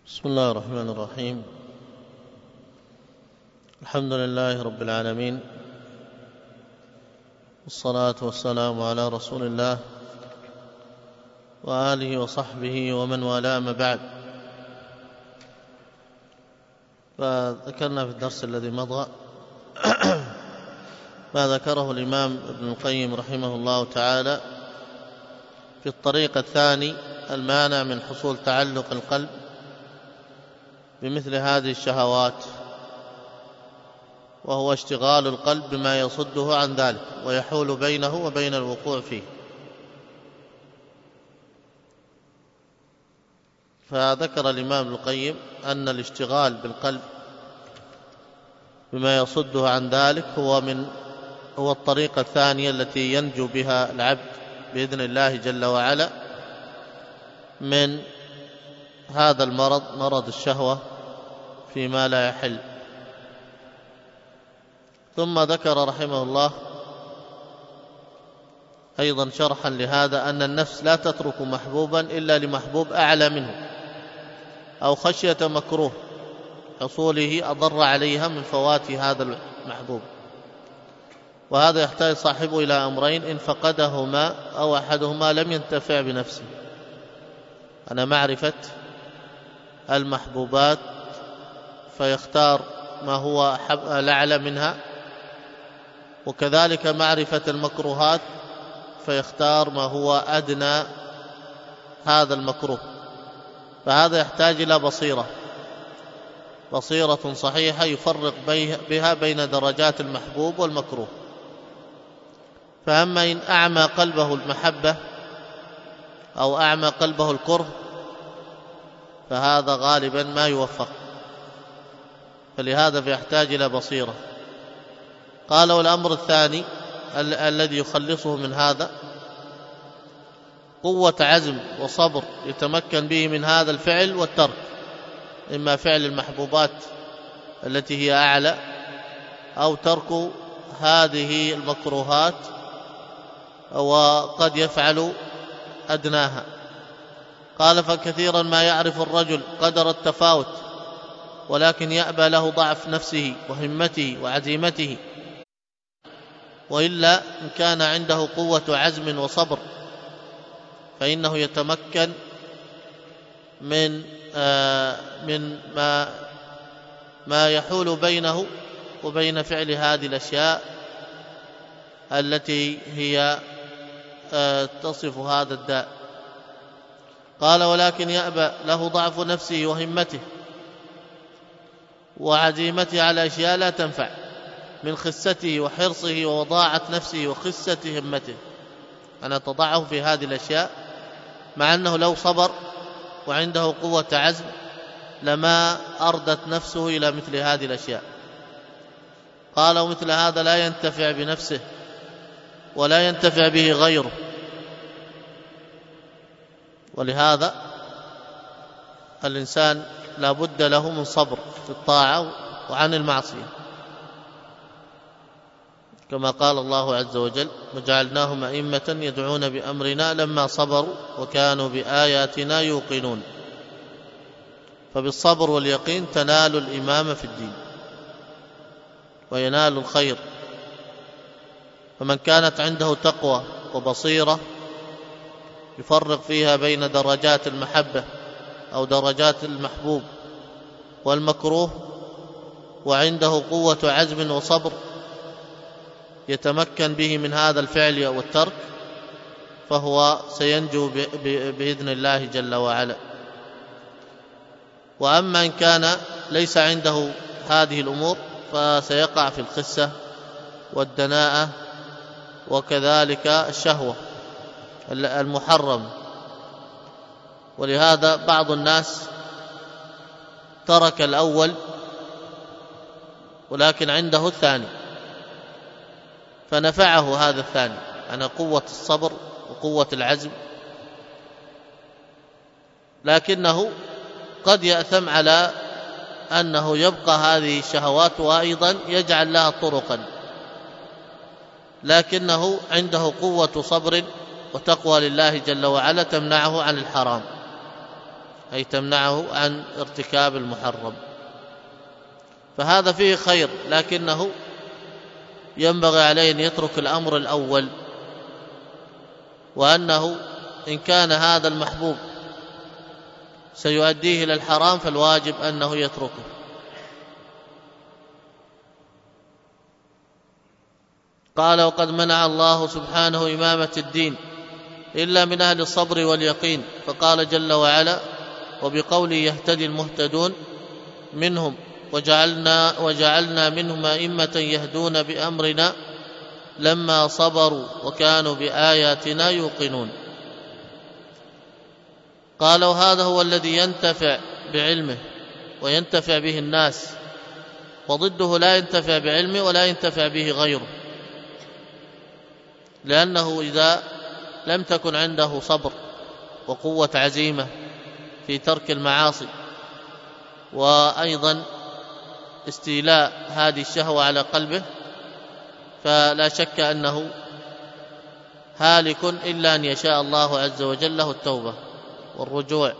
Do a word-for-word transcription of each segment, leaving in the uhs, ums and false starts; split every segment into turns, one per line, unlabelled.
بسم الله الرحمن الرحيم. الحمد لله رب العالمين، والصلاة والسلام على رسول الله وآله وصحبه ومن والاه، ما بعد. فذكرنا في الدرس الذي مضى ما ذكره الإمام ابن القيم رحمه الله تعالى في الطريق الثاني المانع من حصول تعلق القلب بمثل هذه الشهوات، وهو اشتغال القلب بما يصده عن ذلك ويحول بينه وبين الوقوع فيه. فذكر الإمام ابن القيم أن الاشتغال بالقلب بما يصده عن ذلك هو من هو الطريقة الثانية التي ينجو بها العبد بإذن الله جل وعلا من هذا المرض، مرض الشهوة فيما لا يحل. ثم ذكر رحمه الله أيضا شرحا لهذا أن النفس لا تترك محبوبا إلا لمحبوب أعلى منه أو خشية مكروه حصوله أضر عليها من فوات هذا المحبوب، وهذا يحتاج صاحبه إلى أمرين: إن فقدهما أو أحدهما لم ينتفع بنفسه. أنا معرفة المحبوبات فيختار ما هو الأعلى منها، وكذلك معرفة المكروهات فيختار ما هو أدنى هذا المكروه. فهذا يحتاج إلى بصيرة بصيرة صحيحة يفرق بها بين درجات المحبوب والمكروه. فأما إن أعمى قلبه المحبة أو أعمى قلبه الكره فهذا غالبا ما يوفق، فلهذا فيحتاج إلى بصيرة. قال: والأمر الثاني ال- الذي يخلصه من هذا قوة عزم وصبر يتمكن به من هذا الفعل والترك، إما فعل المحبوبات التي هي أعلى أو ترك هذه المكروهات، وقد يفعل أدناها. قال: فكثيرا ما يعرف الرجل قدر التفاوت ولكن يأبى له ضعف نفسه وهمته وعزيمته، وإلا إن كان عنده قوة عزم وصبر فإنه يتمكن من آه من ما ما يحول بينه وبين فعل هذه الأشياء التي هي آه تصف هذا الداء. قال: ولكن يأبى له ضعف نفسه وهمته وعزيمته على أشياء لا تنفع من خسته وحرصه ووضاعة نفسه وخسة همته. أنا تضعه في هذه الأشياء مع أنه لو صبر وعنده قوة عزم لما أردت نفسه إلى مثل هذه الأشياء. قال: ومثل هذا لا ينتفع بنفسه ولا ينتفع به غيره. ولهذا الإنسان لا بد له من صبر في الطاعة وعن المعصية، كما قال الله عز وجل: وجعلناهم أئمة يدعون بأمرنا لما صبروا وكانوا بآياتنا يوقنون. فبالصبر واليقين تنال الإمامة في الدين وينال الخير. فمن كانت عنده تقوى وبصيرة يفرق فيها بين درجات المحبة أو درجات المحبوب والمكروه، وعنده قوة عزم وصبر يتمكن به من هذا الفعل أو الترك، فهو سينجو بإذن الله جل وعلا. وأما إن كان ليس عنده هذه الأمور فسيقع في الخسة والدناءة وكذلك الشهوة المحرم. ولهذا بعض الناس ترك الأول ولكن عنده الثاني فنفعه هذا الثاني، أنا قوة الصبر وقوة العزم، لكنه قد يأثم على أنه يبقى هذه الشهوات وأيضا يجعل لها طرقا، لكنه عنده قوة صبر وتقوى لله جل وعلا تمنعه عن الحرام. أي تمنعه عن ارتكاب المحرم. فهذا فيه خير، لكنه ينبغي عليه أن يترك الأمر الأول، وأنه إن كان هذا المحبوب سيؤديه إلى الحرام فالواجب أنه يتركه. قال: وقد منع الله سبحانه إمامة الدين إلا من أهل الصبر واليقين، فقال جل وعلا: وبقوله يهتدي المهتدون منهم وجعلنا, وجعلنا منهم أئمة يهدون بأمرنا لما صبروا وكانوا بآياتنا يوقنون. قال: وهذا هو الذي ينتفع بعلمه وينتفع به الناس، وضده لا ينتفع بعلمه ولا ينتفع به غيره، لأنه إذا لم تكن عنده صبر وقوة عزيمة في ترك المعاصي، وأيضا استيلاء هذه الشهوة على قلبه، فلا شك أنه هالك إلا أن يشاء الله عز وجل له التوبة والرجوع،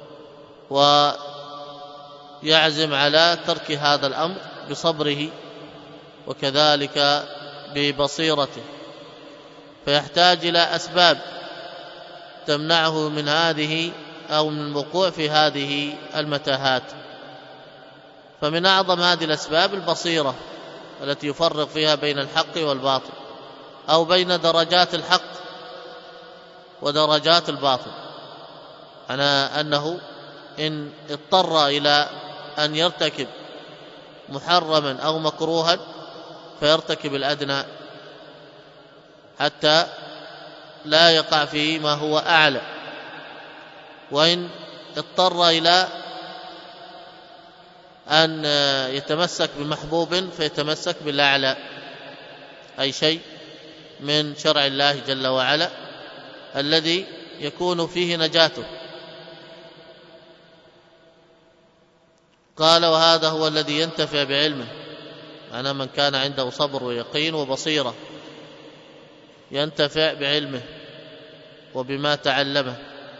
ويعزم على ترك هذا الأمر بصبره وكذلك ببصيرته، فيحتاج إلى أسباب تمنعه من هذه أو من الوقوع في هذه المتاهات. فمن أعظم هذه الأسباب البصيرة التي يفرق فيها بين الحق والباطل، أو بين درجات الحق ودرجات الباطل، أنا أنه إن اضطر إلى أن يرتكب محرما أو مكروها فيرتكب الأدنى حتى لا يقع في ما هو أعلى، وإن اضطر إلى أن يتمسك بمحبوب فيتمسك بالأعلى، أي شيء من شرع الله جل وعلا الذي يكون فيه نجاته. قال: وهذا هو الذي ينتفع بعلمه، أنا من كان عنده صبر ويقين وبصيرة ينتفع بعلمه وبما تعلمه،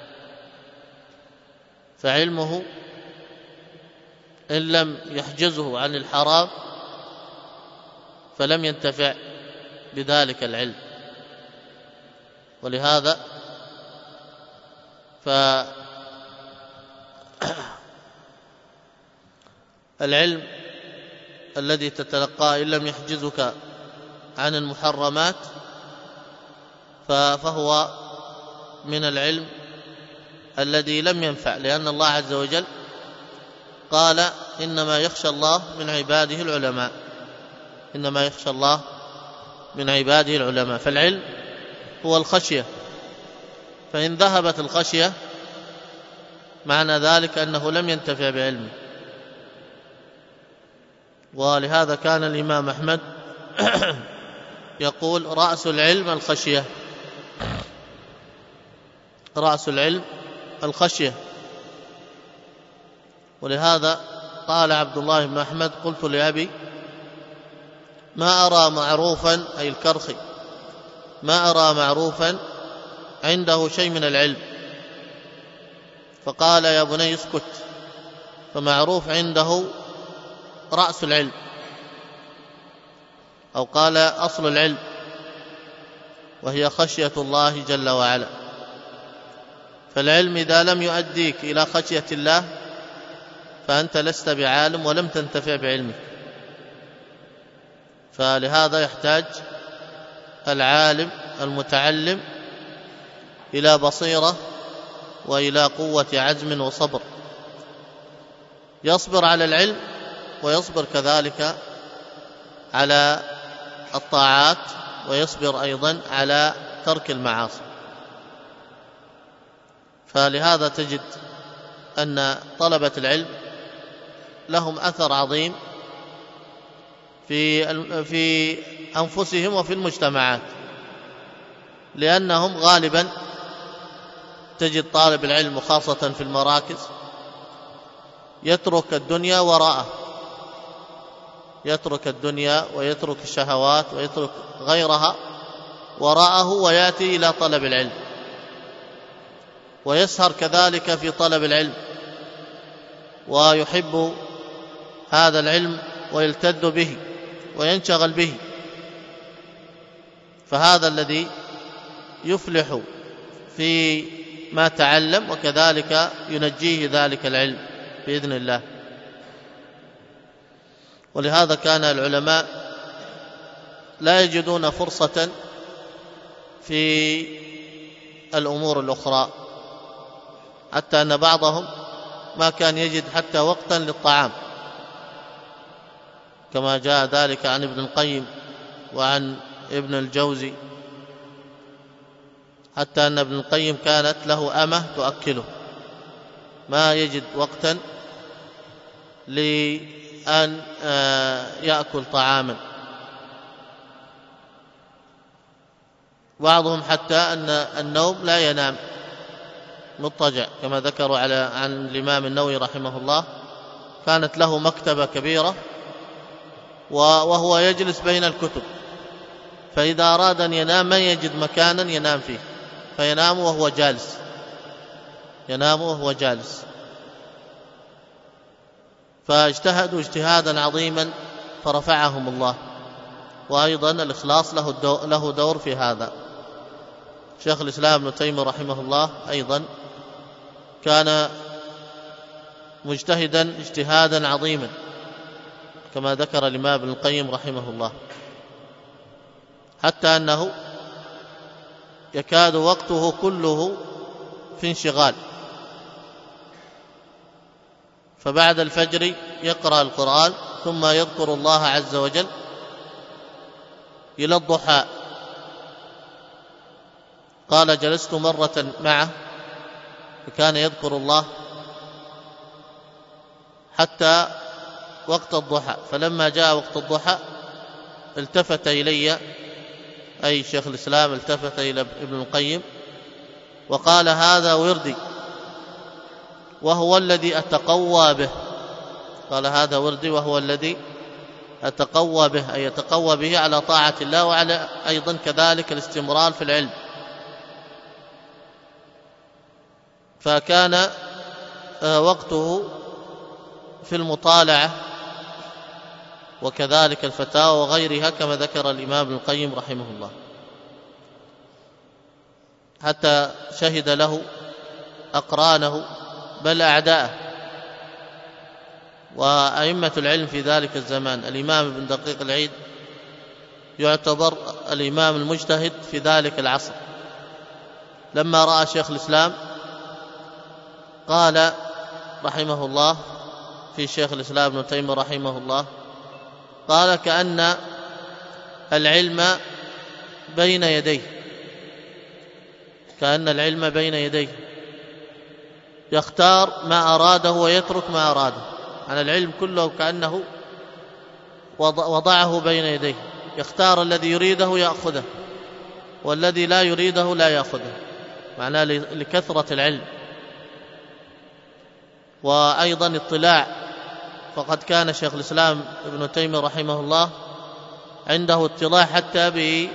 فعلمه إن لم يحجزه عن الحرام فلم ينتفع بذلك العلم. ولهذا فالعلم الذي تتلقاه إن لم يحجزك عن المحرمات فهو من العلم الذي لم ينفع، لأن الله عز وجل قال: إنما يخشى الله من عباده العلماء، إنما يخشى الله من عباده العلماء. فالعلم هو الخشية، فإن ذهبت الخشية معنى ذلك أنه لم ينتفع بعلمه. ولهذا كان الإمام أحمد يقول: رأس العلم الخشية، رأس العلم الخشية. ولهذا قال عبد الله بن أحمد: قلت لأبي: ما أرى معروفا، أي الكرخي، ما أرى معروفا عنده شيء من العلم. فقال: يا بني اسكت، فمعروف عنده رأس العلم، أو قال أصل العلم، وهي خشية الله جل وعلا. فالعلم إذا لم يؤديك إلى خشية الله فأنت لست بعالم ولم تنتفع بعلمك. فلهذا يحتاج العالم المتعلم إلى بصيرة وإلى قوة عزم وصبر، يصبر على العلم ويصبر كذلك على الطاعات، ويصبر أيضا على ترك المعاصي. فلهذا تجد أن طلبة العلم لهم أثر عظيم في في أنفسهم وفي المجتمعات، لأنهم غالبا تجد طالب العلم وخاصة في المراكز يترك الدنيا وراءه، يترك الدنيا ويترك الشهوات ويترك غيرها وراءه، ويأتي إلى طلب العلم، ويسهر كذلك في طلب العلم ويحب هذا العلم ويلتذ به وينشغل به، فهذا الذي يفلح في ما تعلم، وكذلك ينجيه ذلك العلم بإذن الله. ولهذا كان العلماء لا يجدون فرصة في الأمور الأخرى، حتى أن بعضهم ما كان يجد حتى وقتا للطعام، كما جاء ذلك عن ابن القيم وعن ابن الجوزي، حتى أن ابن القيم كانت له أمة تؤكله، ما يجد وقتا لأن يأكل طعاما. بعضهم حتى أن النوم لا ينام، مضطجع، كما ذكروا على عن الإمام النووي رحمه الله، كانت له مكتبة كبيرة وهو يجلس بين الكتب، فإذا أراد أن ينام ما يجد مكانا ينام فيه، فينام وهو جالس، ينام وهو جالس. فاجتهدوا اجتهادا عظيما فرفعهم الله. وأيضا الإخلاص له دور في هذا. شيخ الإسلام ابن تيمية رحمه الله أيضا كان مجتهدا اجتهادا عظيما، كما ذكر الإمام ابن القيم رحمه الله، حتى أنه يكاد وقته كله في انشغال، فبعد الفجر يقرأ القرآن ثم يذكر الله عز وجل إلى الضحى. قال جلست مرة معه فكان يذكر الله حتى وقت الضحى، فلما جاء وقت الضحى التفت إلي، أي شيخ الإسلام التفت إلى ابن القيم وقال: هذا وردي وهو الذي أتقوى به. قال: هذا وردي وهو الذي أتقوى به، أي يتقوى به على طاعة الله، وعلى أيضا كذلك الاستمرار في العلم. فكان وقته في المطالعة وكذلك الفتاوى وغيرها، كما ذكر الإمام ابن القيم رحمه الله، حتى شهد له أقرانه بل أعداءه. وأئمة العلم في ذلك الزمان الإمام ابن دقيق العيد يعتبر الإمام المجتهد في ذلك العصر، لما رأى شيخ الإسلام قال رحمه الله في شيخ الإسلام ابن تيمية رحمه الله، قال: كأن العلم بين يديه، كأن العلم بين يديه، يختار ما أراده ويترك ما أراده. عن العلم كله كأنه وضعه بين يديه، يختار الذي يريده يأخذه، والذي لا يريده لا يأخذه، معناه لكثرة العلم. وأيضا اطلاع، فقد كان شيخ الإسلام ابن تيمية رحمه الله عنده اطلاع حتى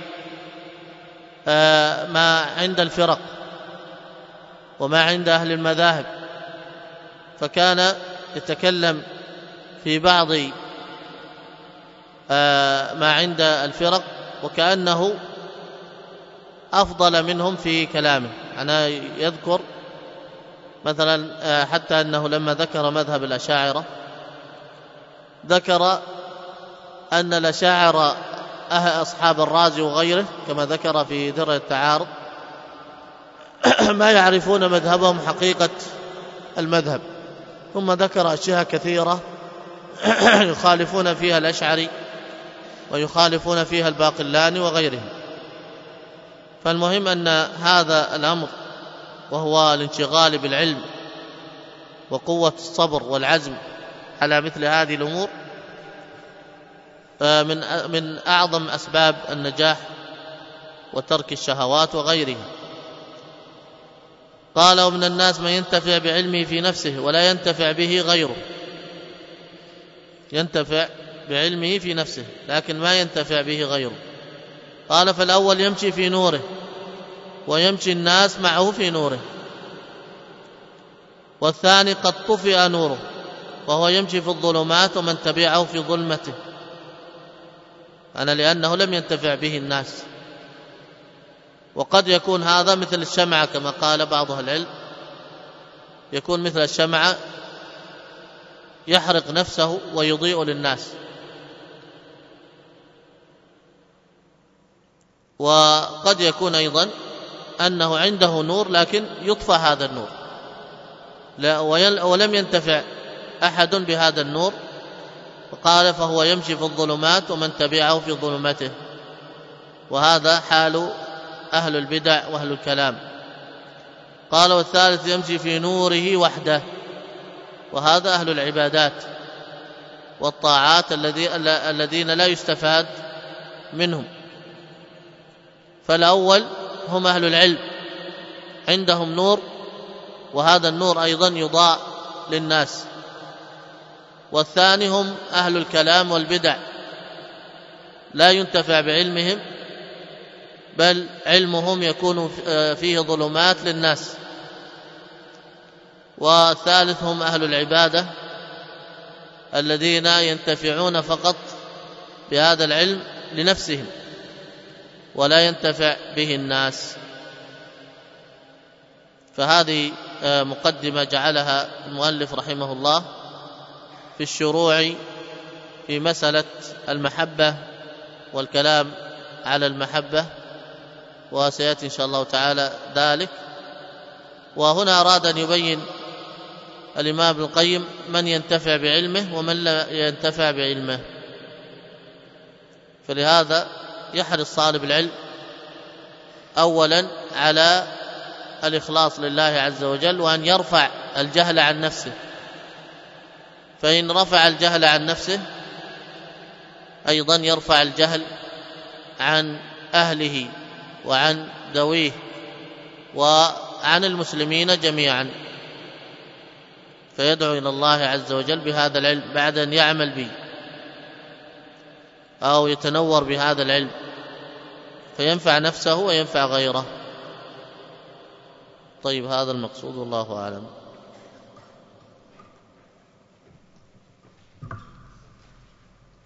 بما عند الفرق وما عند أهل المذاهب، فكان يتكلم في بعض ما عند الفرق وكأنه أفضل منهم في كلامه. أنا يذكر مثلا حتى أنه لما ذكر مذهب الأشاعرة ذكر أن الأشاعرة أصحاب الرازي وغيره، كما ذكر في درء التعارض، ما يعرفون مذهبهم حقيقة المذهب. ثم ذكر أشياء كثيرة يخالفون فيها الأشعري ويخالفون فيها الباقلاني وغيرهم. فالمهم أن هذا الأمر، وهو الانشغال بالعلم وقوة الصبر والعزم على مثل هذه الأمور، من من أعظم أسباب النجاح وترك الشهوات وغيرها. قال: ومن الناس من ينتفع بعلمه في نفسه ولا ينتفع به غيره. ينتفع بعلمه في نفسه لكن ما ينتفع به غيره. قال: فالأول يمشي في نوره ويمشي الناس معه في نوره، والثاني قد طفئ نوره وهو يمشي في الظلمات ومن تبعه في ظلمته. أنا لأنه لم ينتفع به الناس. وقد يكون هذا مثل الشمعة كما قال بعض أهل العلم، يكون مثل الشمعة يحرق نفسه ويضيء للناس. وقد يكون أيضا أنه عنده نور لكن يطفى هذا النور ولم ينتفع أحد بهذا النور، وقال فهو يمشي في الظلمات ومن تبعه في ظلمته. وهذا حال أهل البدع وأهل الكلام. قال والثالث يمشي في نوره وحده، وهذا أهل العبادات والطاعات الذين لا يستفاد منهم. فالأول هم أهل العلم عندهم نور، وهذا النور أيضا يضاء للناس. والثاني هم أهل الكلام والبدع، لا ينتفع بعلمهم بل علمهم يكون فيه ظلمات للناس. والثالث هم أهل العبادة الذين ينتفعون فقط بهذا العلم لنفسهم ولا ينتفع به الناس. فهذه مقدمة جعلها المؤلف رحمه الله في الشروع في مسألة المحبة والكلام على المحبة، وسيأتي إن شاء الله تعالى ذلك. وهنا أراد أن يبين الإمام ابن القيم من ينتفع بعلمه ومن لا ينتفع بعلمه. فلهذا يحرص طالب العلم أولا على الإخلاص لله عز وجل، وأن يرفع الجهل عن نفسه. فإن رفع الجهل عن نفسه أيضا يرفع الجهل عن أهله وعن ذويه وعن المسلمين جميعا، فيدعو إلى الله عز وجل بهذا العلم بعد أن يعمل به أو يتنور بهذا العلم، فينفع نفسه وينفع غيره. طيب، هذا المقصود والله أعلم.